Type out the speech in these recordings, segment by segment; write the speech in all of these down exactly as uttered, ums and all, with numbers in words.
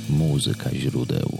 Muzyka źródeł.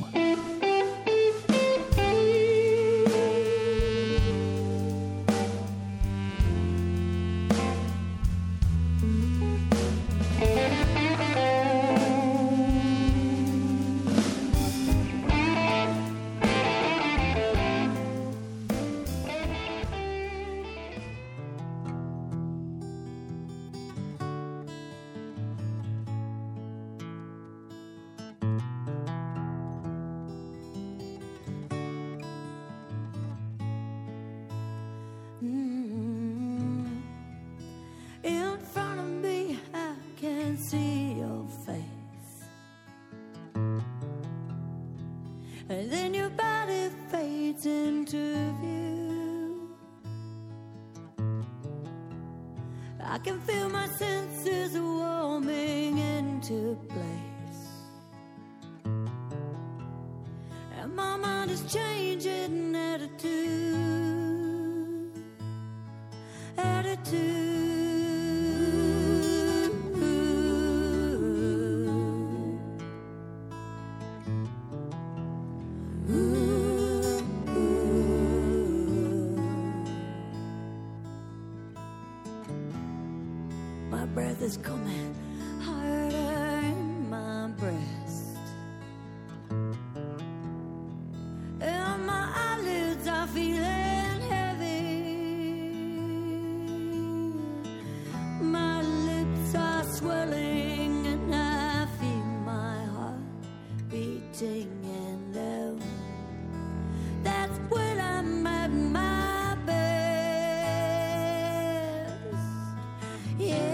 Is coming harder in my breast, and my eyelids are feeling heavy. My lips are swelling, and I feel my heart beating in low. That's when I'm at my best. Yeah.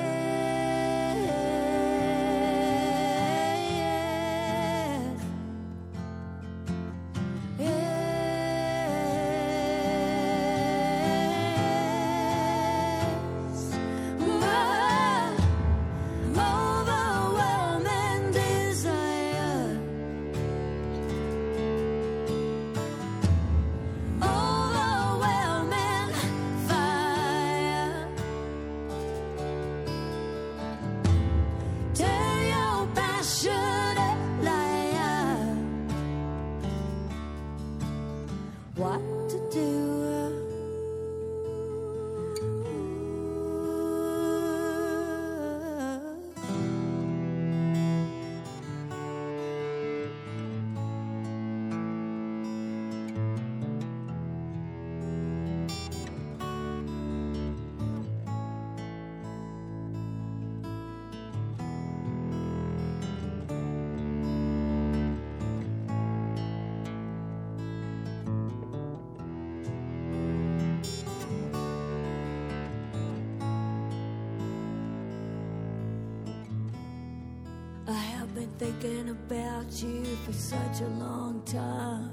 Thinking about you for such a long time.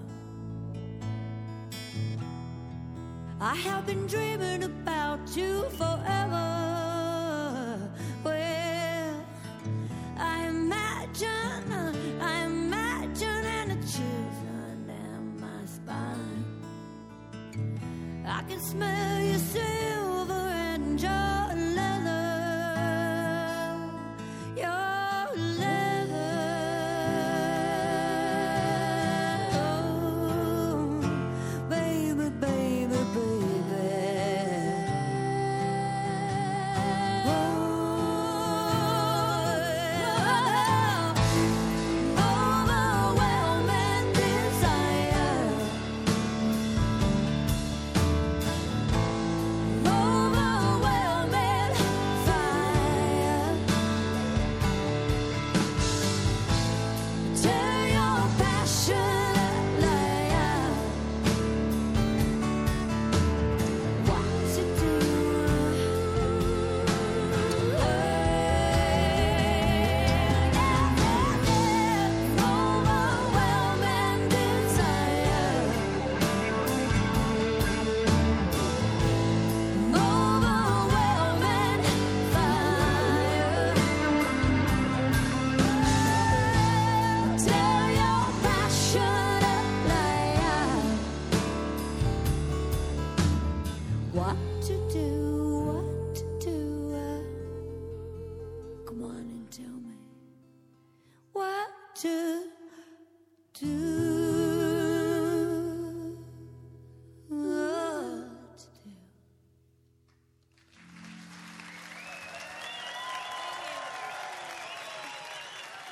I have been dreaming about you forever. Well, I imagine, I imagine and the chills run down my spine. I can smell your silver and your leather. Baby, baby, baby.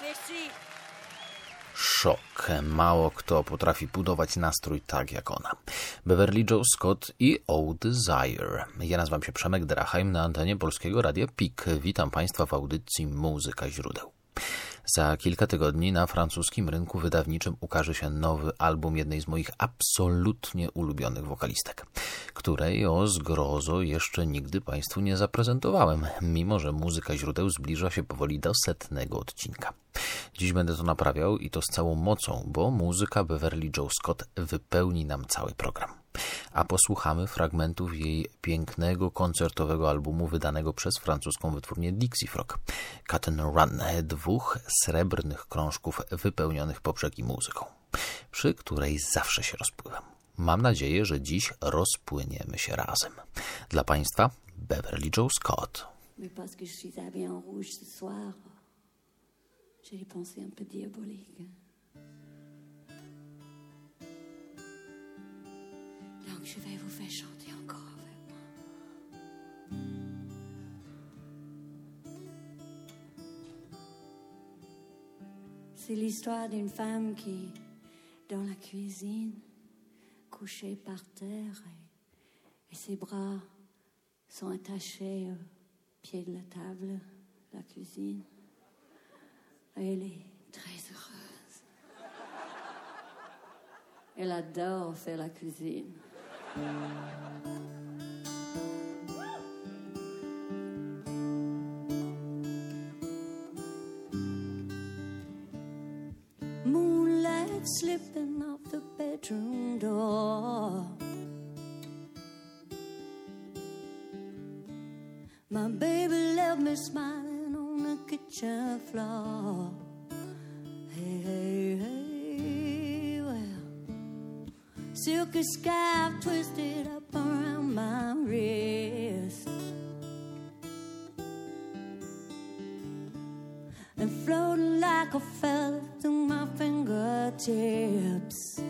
Szok. Mało kto potrafi budować nastrój tak jak ona. Beverly Joe Scott i Oh Desire. Ja nazywam się Przemek Drachheim na antenie Polskiego Radia P I K. Witam Państwa w audycji Muzyka Źródeł. Za kilka tygodni na francuskim rynku wydawniczym ukaże się nowy album jednej z moich absolutnie ulubionych wokalistek, której o zgrozo jeszcze nigdy Państwu nie zaprezentowałem, mimo że Muzyka Źródeł zbliża się powoli do setnego odcinka. Dziś będę to naprawiał i to z całą mocą, bo muzyka Beverly Joe Scott wypełni nam cały program. A posłuchamy fragmentów jej pięknego koncertowego albumu wydanego przez francuską wytwórnię Dixie Frog, Cut and Run, dwóch srebrnych krążków wypełnionych po brzegi muzyką, przy której zawsze się rozpływam. Mam nadzieję, że dziś rozpłyniemy się razem. Dla Państwa Beverly Joe Scott. Mais parce que je suis habillée en rouge ce soir, j'ai des pensées un peu diaboliques. Donc je vais vous faire chanter encore avec moi. C'est l'histoire d'une femme qui, dans la cuisine, couchée par terre et, et ses bras sont attachés au pied de la table, la cuisine. Et elle est très heureuse. Elle adore faire la cuisine. Moonlight slipping off the bedroom door. My baby left me smiling on the kitchen floor. Hey, hey, hey, well, silky scarf twisted up around my wrist and floating like a feather through my fingertips.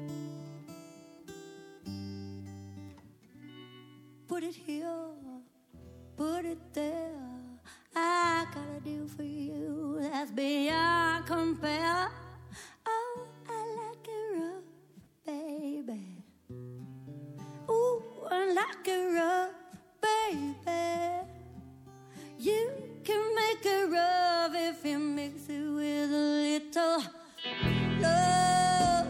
Put it here, put it there. I gotta do for you that's beyond compare. Oh, I like it rough, baby. Ooh, I like it rough, baby. You can make it rough if you mix it with a little love.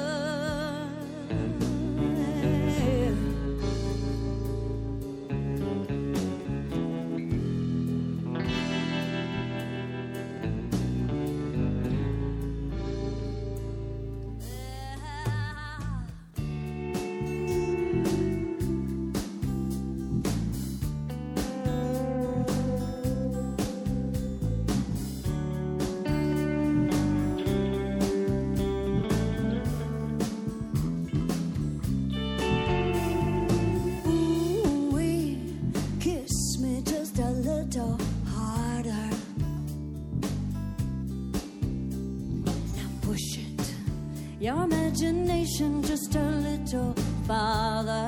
Your imagination just a little farther.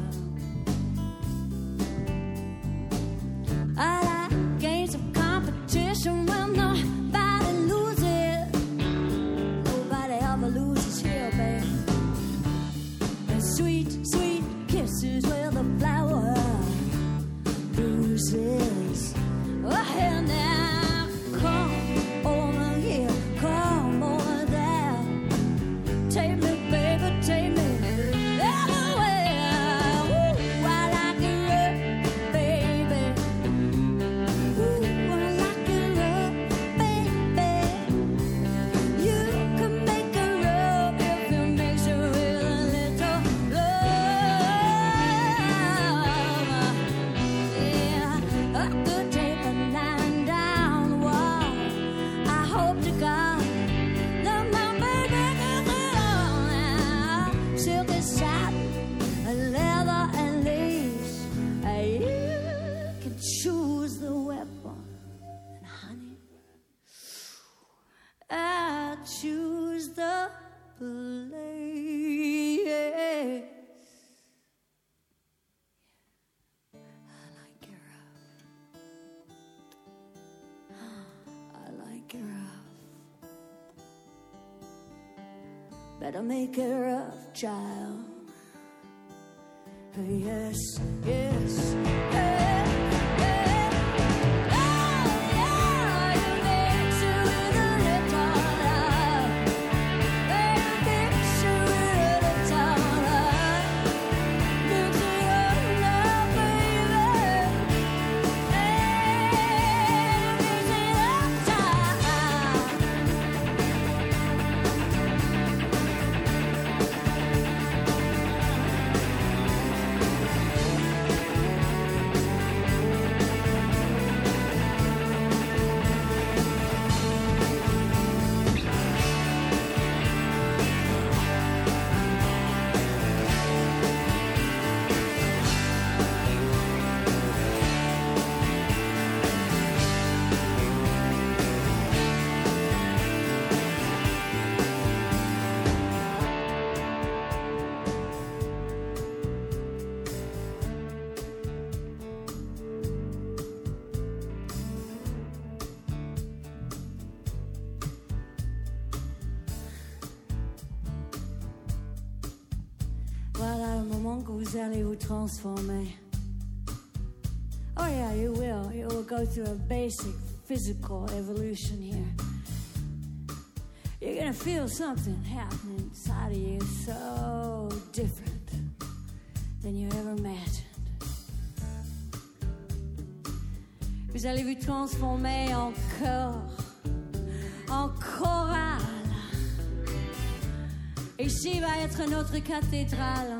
I like games of competition when nobody loses. Nobody ever loses here, babe. And sweet, sweet kisses where the flower bruises. Oh, hell now, come over here, come over there. Take me, baby, take me everywhere. Ooh, I like it rough, baby. Ooh, I like it rough, baby. You can make it rough if you mix it with a little love. Yeah, I could take a nine down the wall. I hope to God that my baby can sit on now. Silky satin, leather and lace. You can choose the weapon, and honey, I choose the place. I like it rough. I like it rough. better make it rough, child. Yes, yes, yes. Vous allez vous transformer. Oh yeah, you will. You will go through a basic physical evolution here. You're gonna feel something happening inside of you so different than you ever imagined. Vous allez vous transformer en chœur, en chorale. Ici va être notre cathédrale.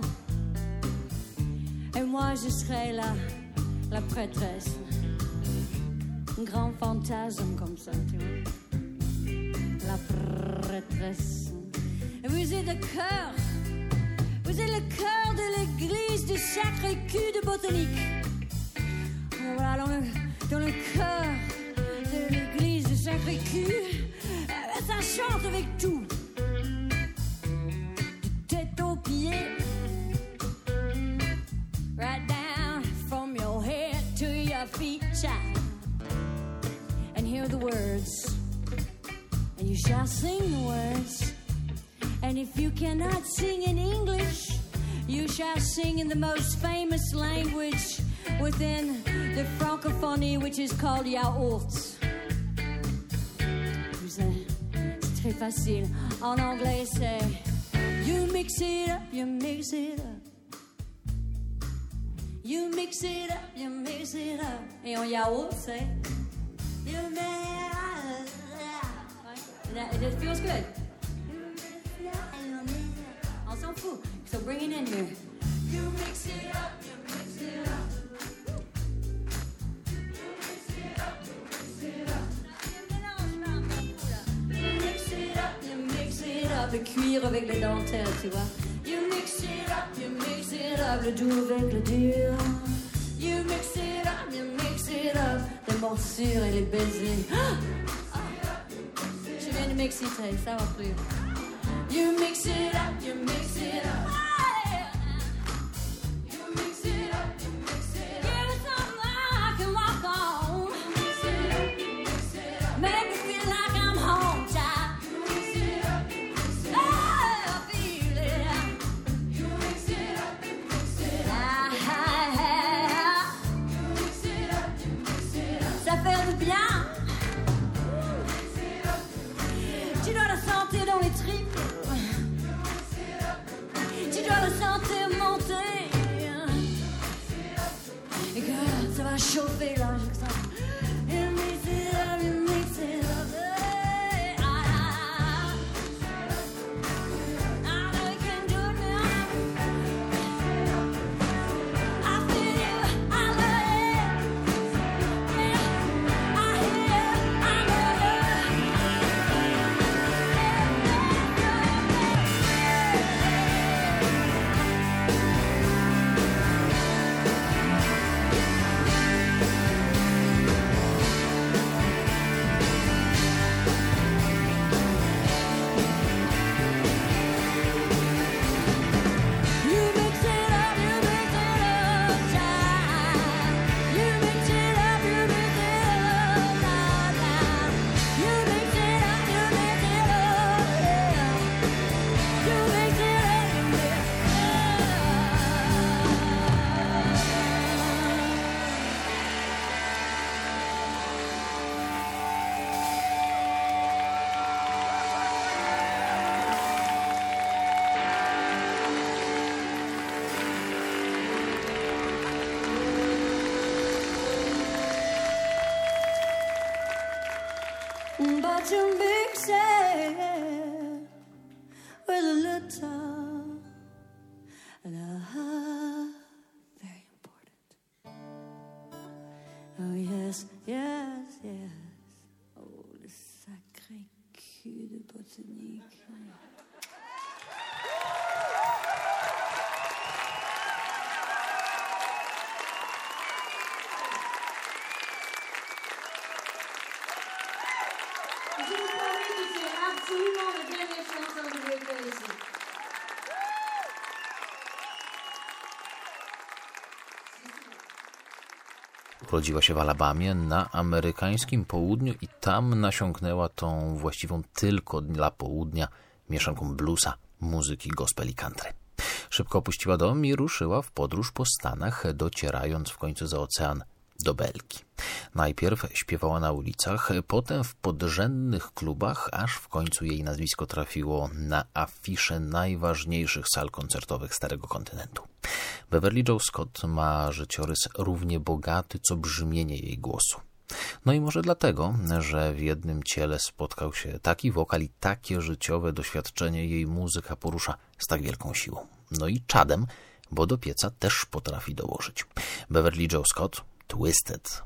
Et moi je serai la, la prêtresse. Un grand fantasme comme ça, tu vois. La prêtresse. Et vous êtes le cœur. Vous êtes le cœur de l'église du Sacré-Cœur de Botanique. Voilà, dans le, dans le cœur de l'église du Sacré-Cœur, ça chante avec tout. De tête aux pieds. Right down from your head to your feet, child. And hear the words. And you shall sing the words. And if you cannot sing in English, you shall sing in the most famous language within the francophonie, which is called yaourt. C'est très facile. En anglais, c'est you mix it up, you mix it up. You mix it up, you mix it up. Et en yaourt, c'est you mix it up. It feels good. On s'en fout. So bring it in here. You mix it up, you mix it up. You mix it up, you mix it up. You mix it up, you mix it up. Le cuir avec les dentelles, tu vois. You mix it up, you mix it up. Le doux avec le dur. You mix it up, you mix it up. Les morsures et les baisers. Je viens de m'exciter, ça va plus. You mix it up, you mix it up. You mix it up, you mix it up. Give me something I can walk on. You mix it up, you mix it up. Make me feel like I'm home, child. You mix it up, you mix it up. Oh, I feel it. You mix it up, you mix it up. You mix it up, you mix it up. Ça fait du bien. Tu dois la sentir dans les tripes. Tu dois le sentir monter. Et girl, ça va chauffer là, je sens. You mix it up, you mix it up. Hey, ah, ah. I know you can do it now. I feel you, I love you. Yeah, I hear you, I know you. such a big sail with a little love, very important. Oh yes, yes, yes. Oh, le sacré cul de botanique. Je vous promets que c'est absolument la dernière chanson que je vais faire ici. Urodziła się w Alabamie na amerykańskim południu i tam nasiąknęła tą właściwą tylko dla południa mieszanką bluesa, muzyki gospel i country. Szybko opuściła dom i ruszyła w podróż po Stanach, docierając w końcu za ocean do Belgii. Najpierw śpiewała na ulicach, potem w podrzędnych klubach, aż w końcu jej nazwisko trafiło na afisze najważniejszych sal koncertowych Starego Kontynentu. Beverly Joe Scott ma życiorys równie bogaty, co brzmienie jej głosu. No i może dlatego, że w jednym ciele spotkał się taki wokal i takie życiowe doświadczenie, jej muzyka porusza z tak wielką siłą. No i czadem, bo do pieca też potrafi dołożyć. Beverly Joe Scott, Twisted.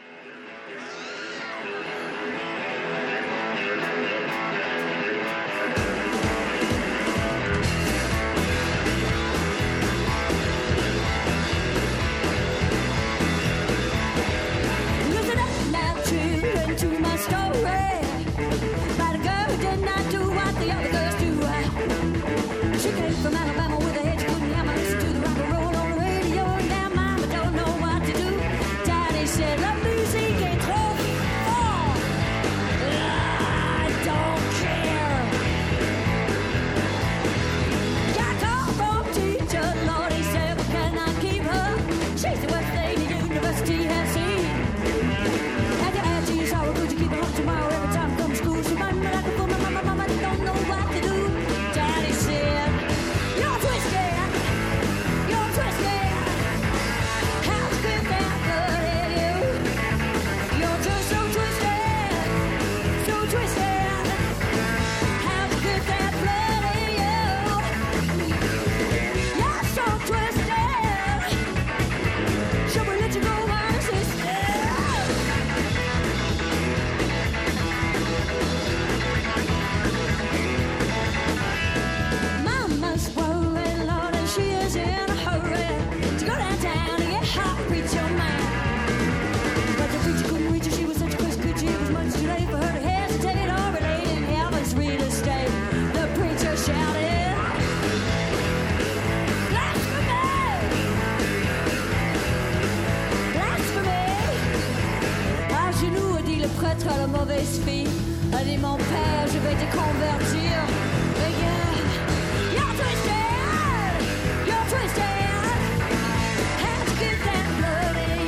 À la mauvaise fille, allez mon père, je vais te convertir. Regarde, you're twisted, you're twisted. Have to get that blood in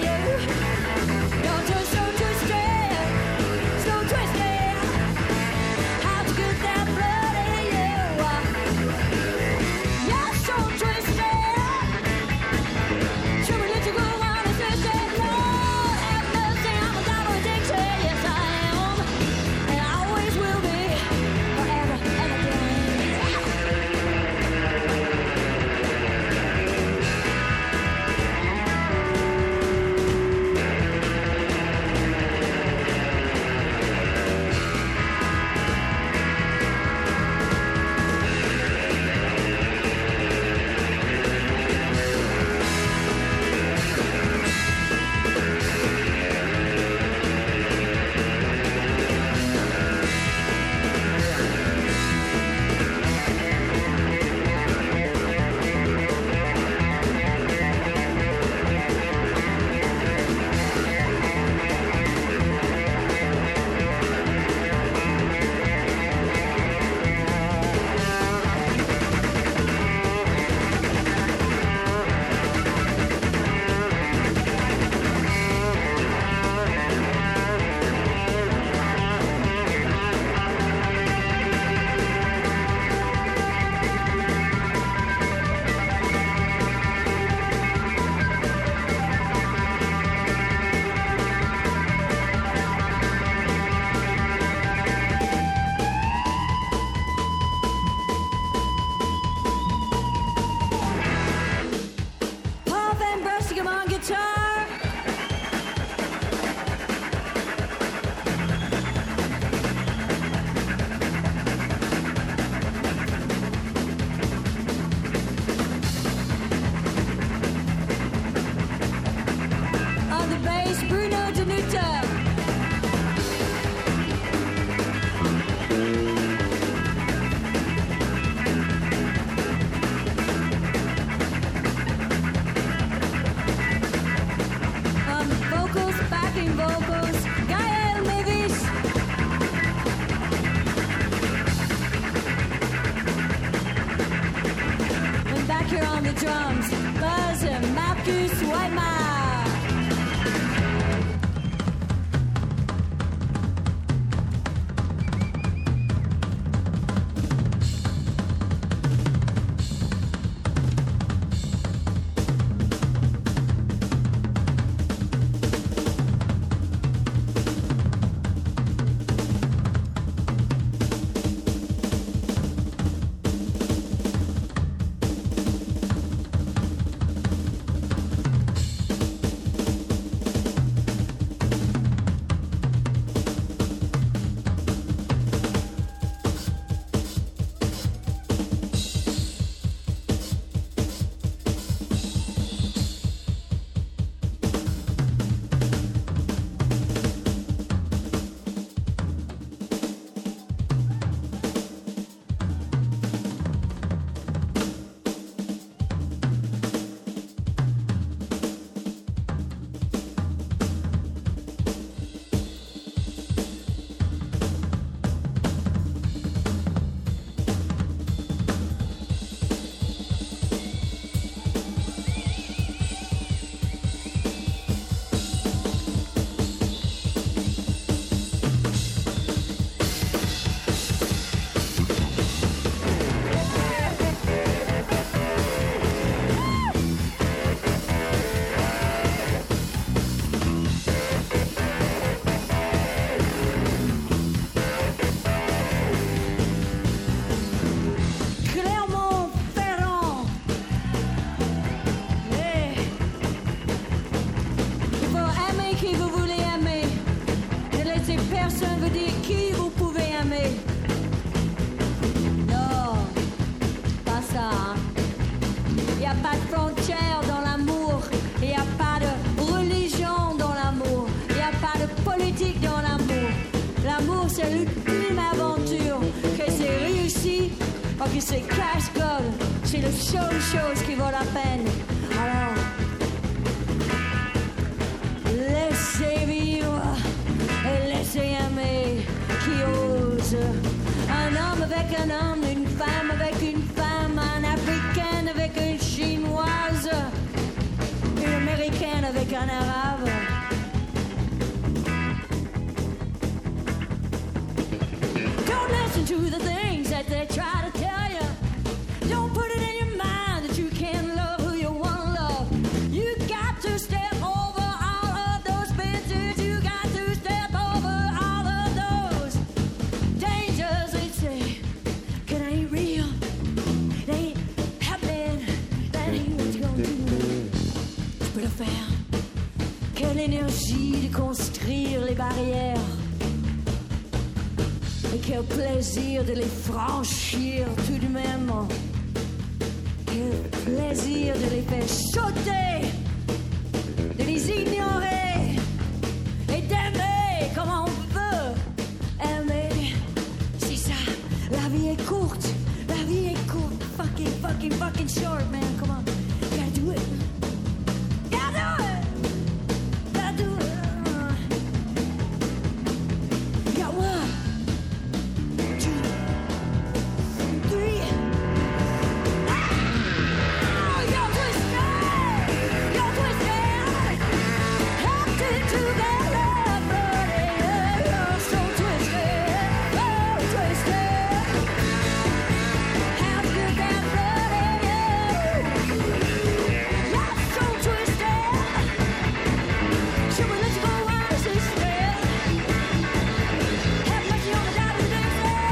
you. You're just so twisted, so twisted. Have to get that blood in you. You're so twisted. Should we let you go on and twisted? Lord, have mercy, I'm a dollar addicted. Yes, I am, and I always will be, forever and again. minutes. Um, vocals, backing vocals, Gaël Mévis. And back here on the drums, Buzz and Marcus Weimar. Clermont-Ferrand. Hey. Il faut aimer qui vous voulez aimer. Ne laissez personne vous dire qui vous pouvez aimer. Non, pas ça. Il n'y a pas de frontières dans l'amour. Il n'y a pas de religion dans l'amour. Il n'y a pas de politique dans l'amour. L'amour, c'est l'ultime aventure. Que c'est réussi ou que c'est casse-gueule. C'est la seule chose qui vaut la peine. Alors, laissez vivre et laissez aimer qui ose. Un homme avec un homme, une femme avec une femme, un africain avec une chinoise, une américaine avec un arabe. Don't listen to the things that they try to tell you. Don't put it in your mind that you can't love who you want to love. You got to step over all of those fences. You got to step over all of those dangers. They say, that ain't real. That ain't happening. That ain't what you're gonna do. Tu peux le faire. Quelle énergie de construire les barrières. Et quel plaisir de les franchir tout de même. Quel plaisir de les faire sauter, de les ignorer et d'aimer comme on veut aimer. C'est ça, la vie est courte, la vie est courte. Fucking, fucking, fucking short, man. Come on, gotta do it. Gotta do it. Gotta do it. You got one. Three. Ah, you're twisted. You're twisted. Held it together, buddy. You're so twisted. Oh, twisted. Held it together, buddy. You're so twisted. Should we let you go while this is dead? Have mercy on the God who lives there.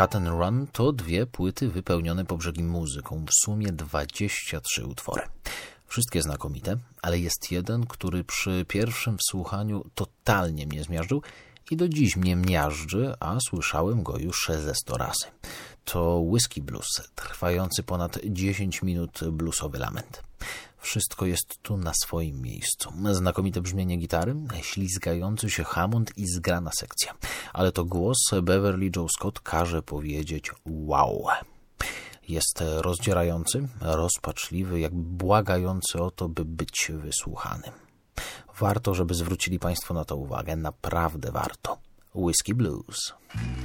Cut and Run to dwie płyty wypełnione po brzegi muzyką, w sumie dwadzieścia trzy utwory. Wszystkie znakomite, ale jest jeden, który przy pierwszym wsłuchaniu totalnie mnie zmiażdżył i do dziś mnie miażdży, a słyszałem go już ze sto razy. To Whiskey Blues, trwający ponad dziesięć minut bluesowy lament. Wszystko jest tu na swoim miejscu. Znakomite brzmienie gitary, ślizgający się Hammond i zgrana sekcja. Ale to głos Beverly Joe Scott każe powiedzieć wow. Jest rozdzierający, rozpaczliwy, jakby błagający o to, by być wysłuchanym. Warto, żeby zwrócili Państwo na to uwagę. Naprawdę warto. Whiskey Blues.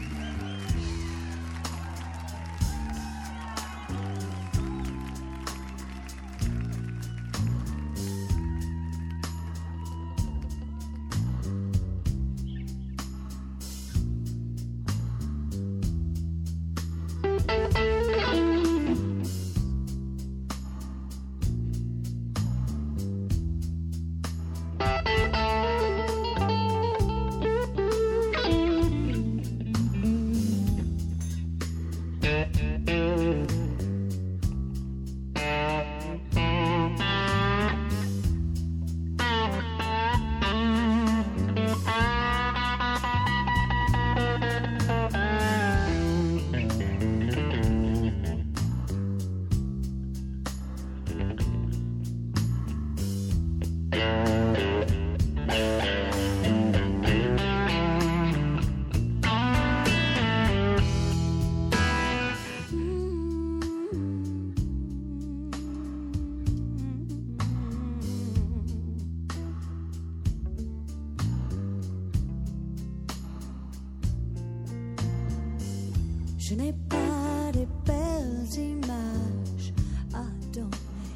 Je n'ai pas de belles images à donner.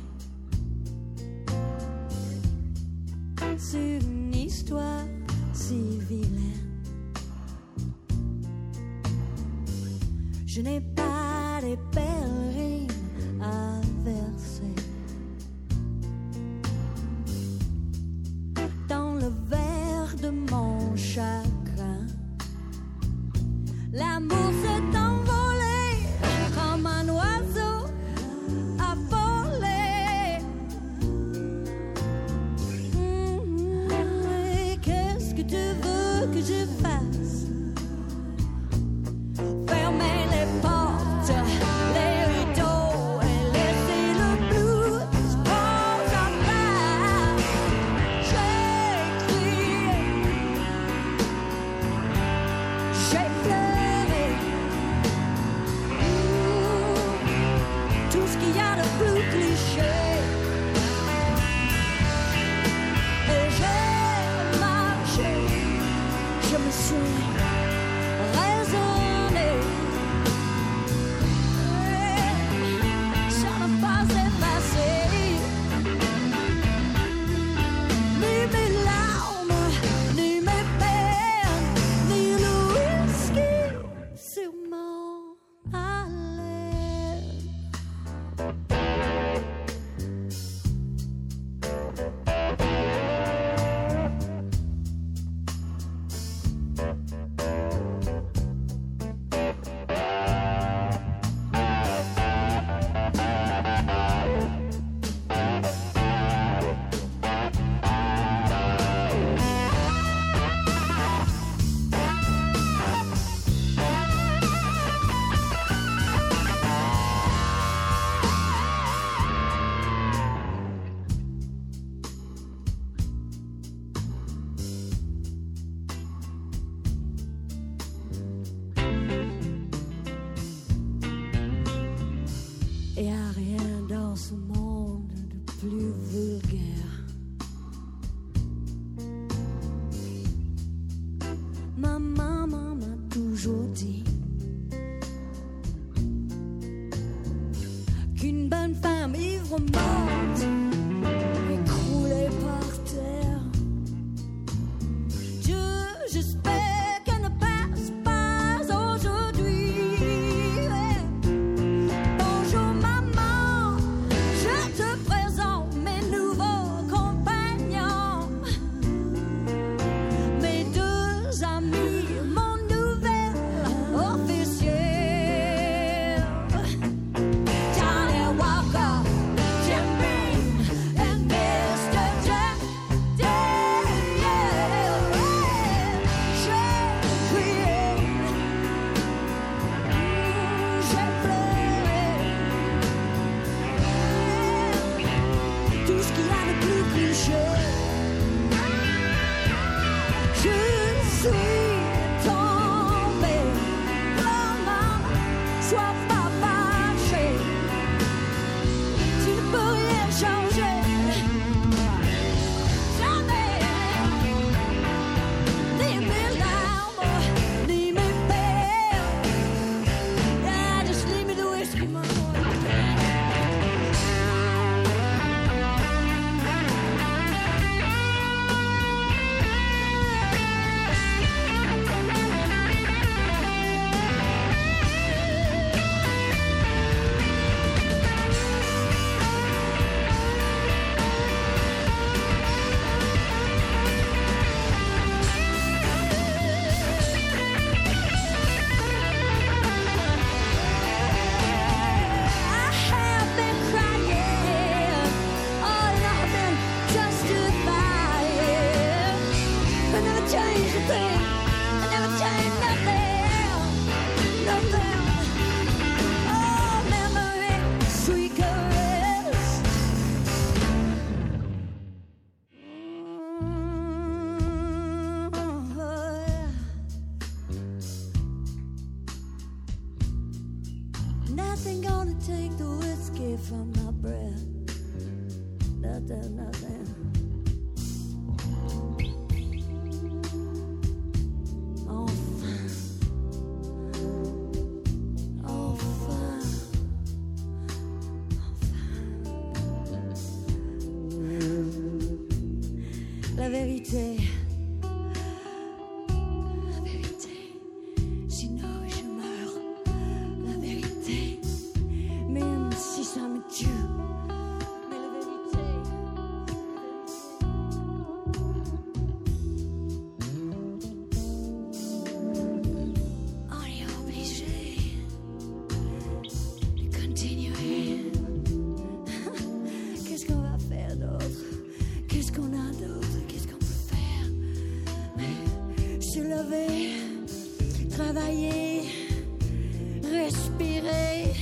C'est une histoire si vilaine. Je n'ai pas de belles rimes à verser dans le verre de mon chagrin. L'amour s'est envolé comme un oiseau affolé. Mmh, et qu'est-ce que tu veux que je fasse? Fermer les portes, les rideaux et laisser le blues prendre sa place. J'ai crié, j'ai pleuré, mmh, tout ce qu'il y a de plus cliché. Et j'ai marché, je me suis raisonné. Ça n'a pas effacé ni mes larmes, ni mes peines, ni le whisky sur mon haleine. Y a rien dans ce monde de plus vulgaire. Ma maman m'a toujours dit qu'une bonne femme ivre morte écroulée par terre. Dieu, j'espère qu'elle ne passe pas aujourd'hui. Bonjour maman, je te présente mes nouveaux compagnons, mes deux amis, mon nouvel officier. understand nothing. Enfin, enfin, enfin. La vérité. Travailler, respirer,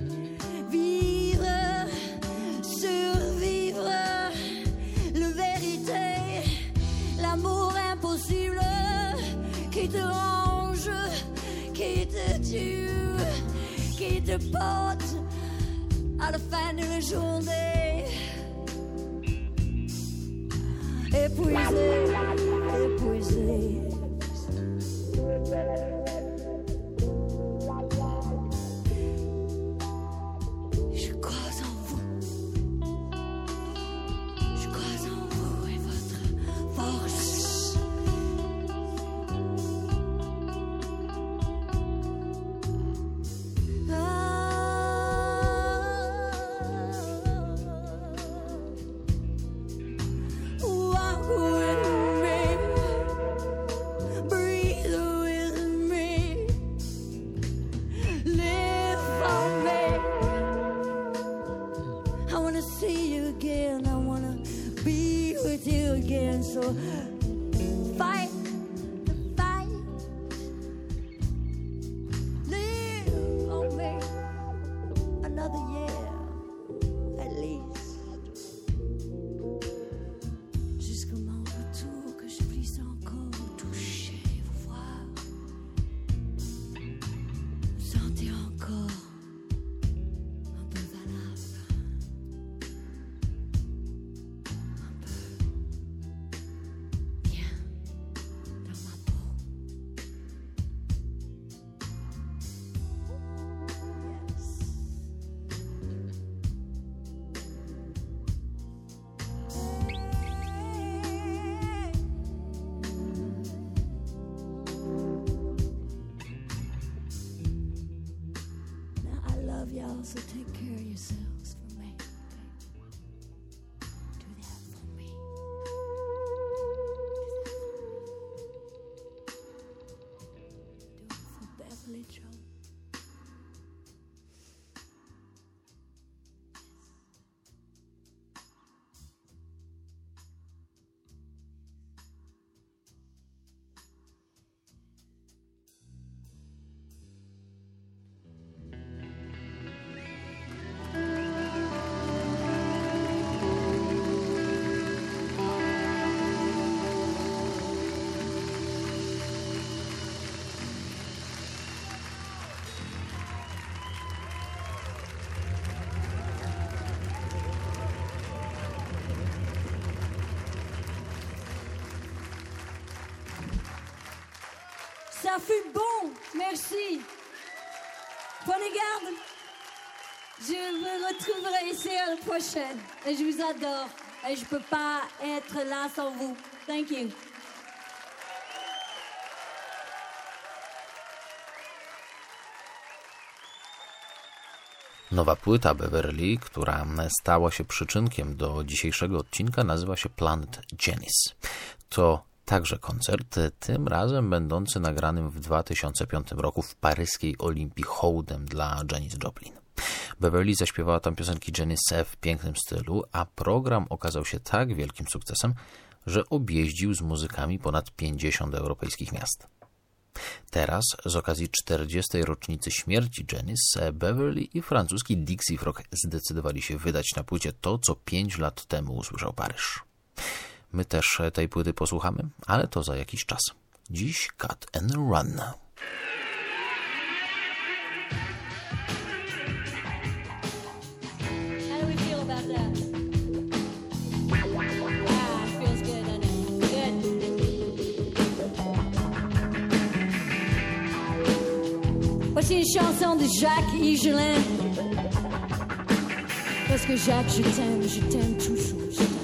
vivre, survivre, la vérité, l'amour impossible qui te range, qui te tue, qui te porte à la fin de la journée. Épuisé, épuisé. Je crois en vous. Je crois en vous et votre force. Ah. Walk with me. Breathe with me. Live for me. I wanna see you again. I wanna be with you again. So fight the fight. Live for me another year at least. Jusqu'à mon retour que je puisse encore vous toucher, vous voir, vous sentir encore un peu valable, un peu bien dans ma peau. Yes. Now I love y'all, so take care of yourselves for me. Okay? Do that for me. Do it for Beverly Joe. Ça fut bon, merci. Prenez garde. Je vous retrouverai ici à la prochaine. Et je vous adore. Et je ne peux pas être là sans vous. Thank you. Nowa płyta Beverly, która stała się przyczynkiem do dzisiejszego odcinka, nazywa się Planet Janis. To także koncert, tym razem będący nagranym w dwa tysiące piątym roku w paryskiej Olimpii hołdem dla Janis Joplin. Beverly zaśpiewała tam piosenki Janis w pięknym stylu, a program okazał się tak wielkim sukcesem, że objeździł z muzykami ponad pięćdziesiąt europejskich miast. Teraz, z okazji czterdziestej rocznicy śmierci Janis, Beverly i francuski Dixie Frog zdecydowali się wydać na płycie to, co pięć lat temu usłyszał Paryż. My też tej płyty posłuchamy, ale to za jakiś czas. Dziś Cut and Run. How do we feel about that? Voici une chanson de Jacques Higelin. Parce que Jacques, je t'aime, je t'aime toujours. Je t'aime.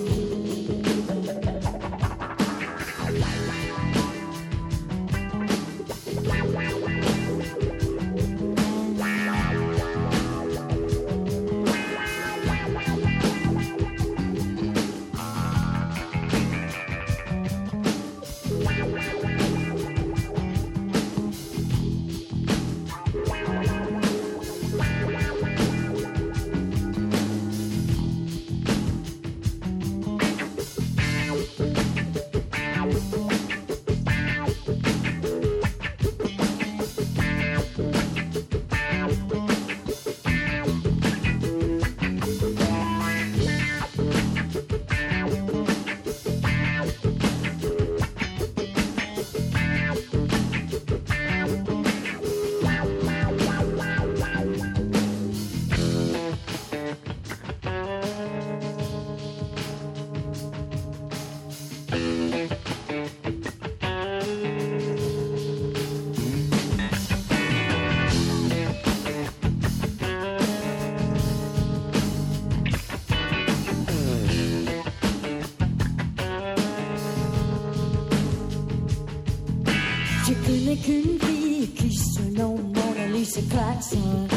Je connais qu'une fille qui se nomme Mona Lisa Clarkson.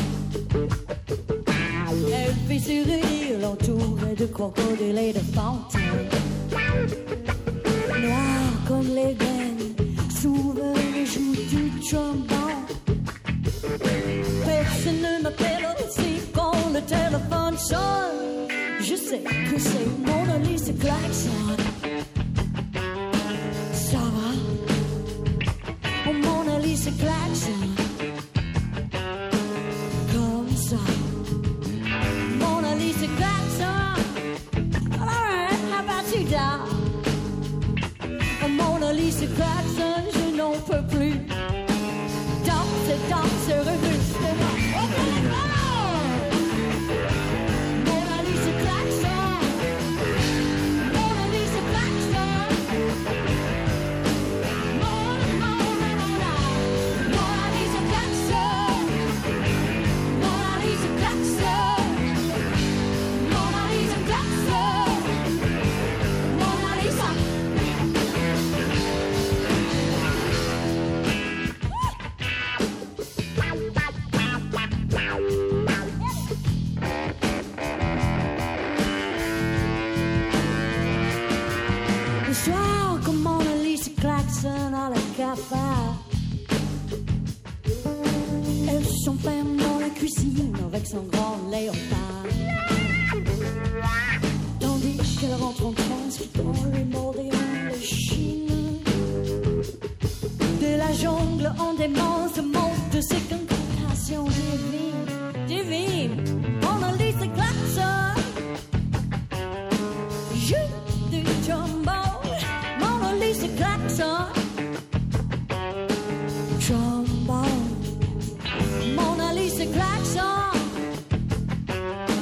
Elle fait sourire l'entourée de crocodiles et de fontaines. Noire comme les veines, s'ouvre les joues du trombone. Personne ne m'appelle aussi quand le téléphone sonne. Je sais que c'est Mona Lisa Clarkson. Ça va? Oh, Mona Lisa Clarkson, comme ça. Mona Lisa Clarkson, alright, how about you, doll? Oh, Mona Lisa Clarkson, je n'en peux plus. Danse, danse, revue, c'est moi. Mona Lisa Clarkson, Mona Lisa Clarkson. Le soir, comme Mona Lisa Clarkson à la cafard, elle s'enferme dans la cuisine avec son grand léopard. Tandis qu'elle rentre en transe dans les mordillons de Chine. De la jungle en démence monte de ses concassons divines, divines. Mona Lisa Clarkson, juste du trombone. Mona Lisa Clarkson, trombone. Mona Lisa Clarkson,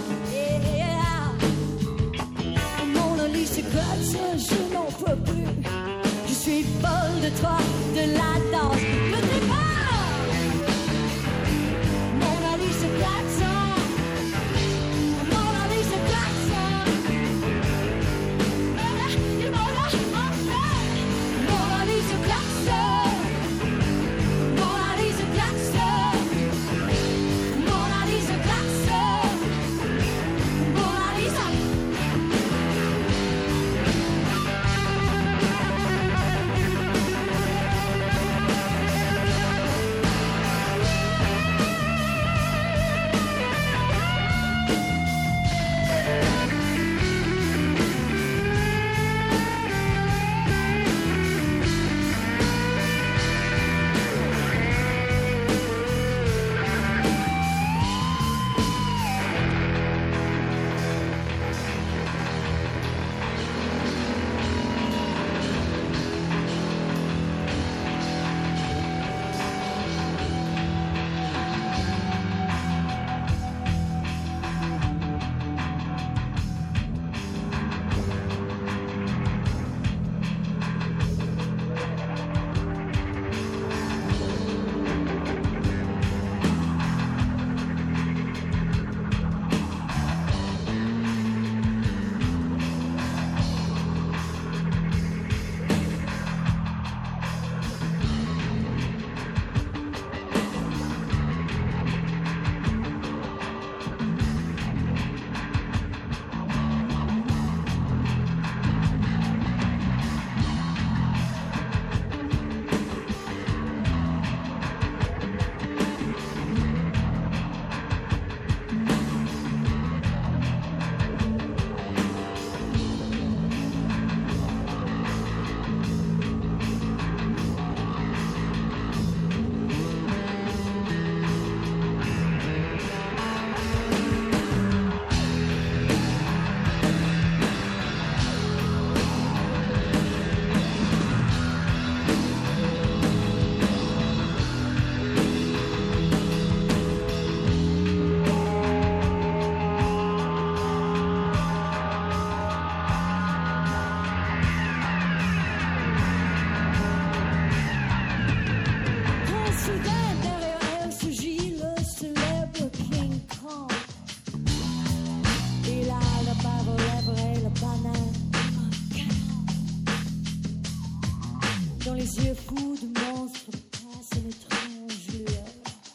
yeux fous de monstres passent une étrange lueur.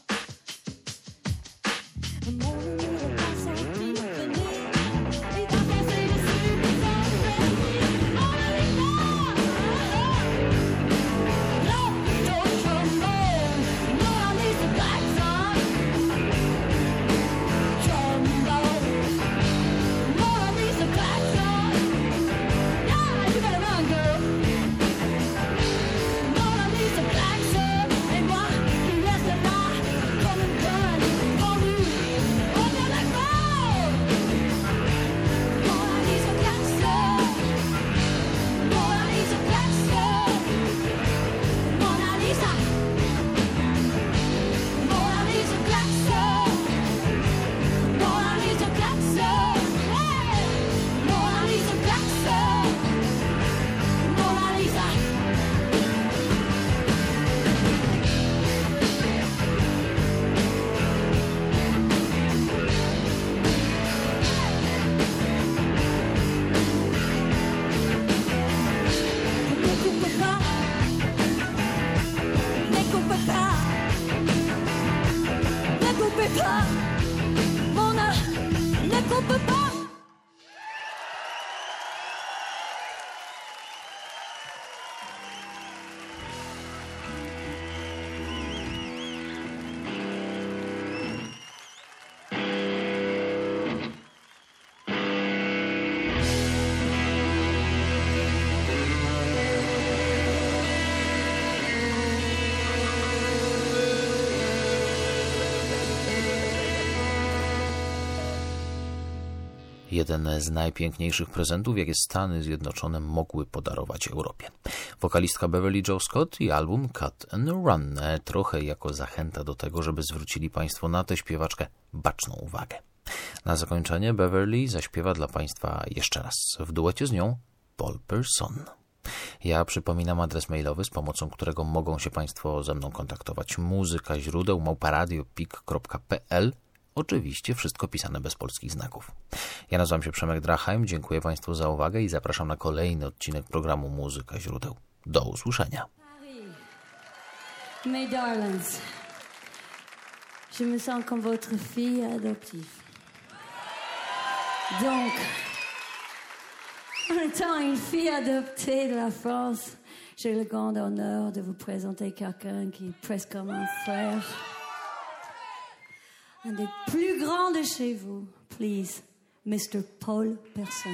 Mon numéro pas senti venir. Il t'a passé dessus, mais ça fait rire. On a les morts. No, don't come home. No, I need the black sun. Jumbo. No, I need the black sun. Yeah, you better run, girl. No, I need the black sun. Et moi, qui reste là, comme une conne, pendue au bout de la côte. No, I need the black sun. Mona Lisa black sun. Mona Lisa. Mona Lisa black sun. Mona Lisa black sun. Hey! Mona Lisa black sun. Mona Lisa. Ne coupe pas. Ne coupe pas. Ne coupe pas. Mona, ne coupe pas. Jeden z najpiękniejszych prezentów, jakie Stany Zjednoczone mogły podarować Europie. Wokalistka Beverly Joe Scott i album Cut and Run, trochę jako zachęta do tego, żeby zwrócili Państwo na tę śpiewaczkę baczną uwagę. Na zakończenie Beverly zaśpiewa dla Państwa jeszcze raz, w duecie z nią Paul Person. Ja przypominam adres mailowy, z pomocą którego mogą się Państwo ze mną kontaktować. Muzyka źródeł małpa radio pik kropka pe el. Oczywiście wszystko pisane bez polskich znaków. Ja nazywam się Przemek Drachheim, dziękuję Państwu za uwagę i zapraszam na kolejny odcinek programu Muzyka źródeł. Do usłyszenia. Mes darlings, je me sens comme votre fille adoptive. Donc, en étant une fille adoptée de la France, j'ai le grand honneur de vous présenter quelqu'un qui est presque comme un frère. Un des plus grands de chez vous, please, Mister Paul Person.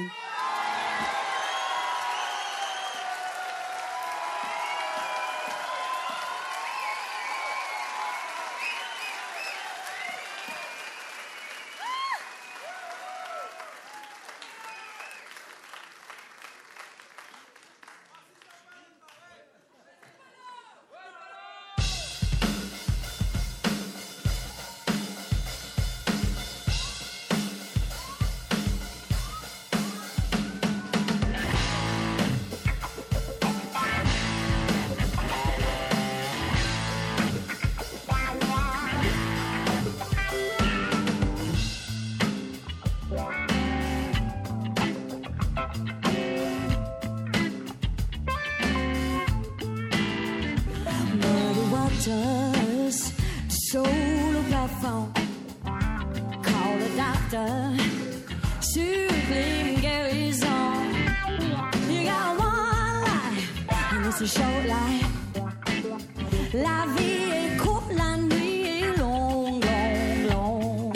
Just soul au plafond. Call the doctor. Sublime guérison. You got one life, and it's a short life. La vie est courte, la nuit est longue, longue, longue.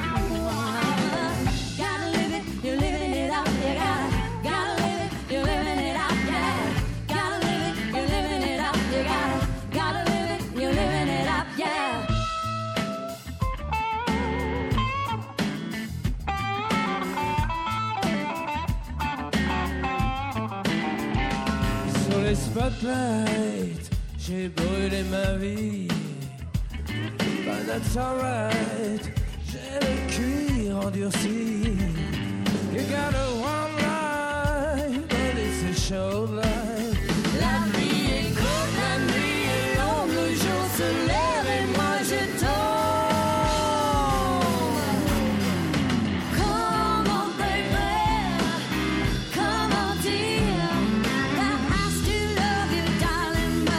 Gotta live it, you're living it up. You gotta, gotta live it, you're living it up. Yeah. Gotta live it, you're living it up. You gotta, gotta live it, you're living it up. Yeah. Sur les spotlights, j'ai brûlé ma vie. But that's alright, j'ai le cuir endurci. You got a one life, but it's a short life. La vie est courte, la nuit est longue, le jour se lève et moi je tombe. Comment faire, comment dire that I still love you, darling, but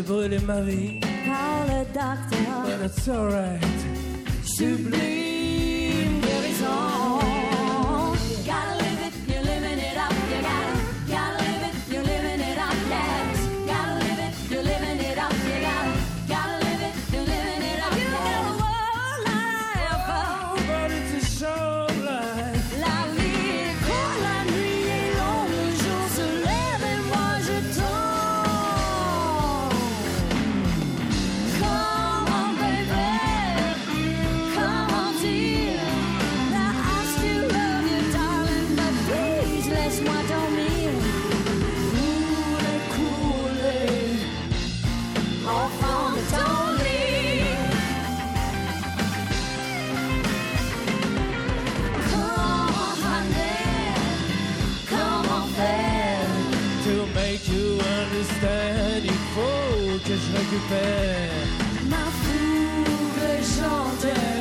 j'ai brûlé ma vie. Call a doctor. But it's alright. Sublime guérison. Gotta live it, you're living it up. You gotta, gotta live it, you're living it up. Yes, gotta live it, you're living it up. You gotta, gotta live it, you're living it up. You got a world life, Oh, but it's a short life. la vie est courte, la nuit est longue, le jour se lève et moi je tombe. Come on, baby, come on, dear. Now I still love you, darling, but please laisse-moi dormir. Couler, couler, enfant de ton lit. Comment, honey, comment faire? To make you understand, il faut que je récupère Ma fougue chante.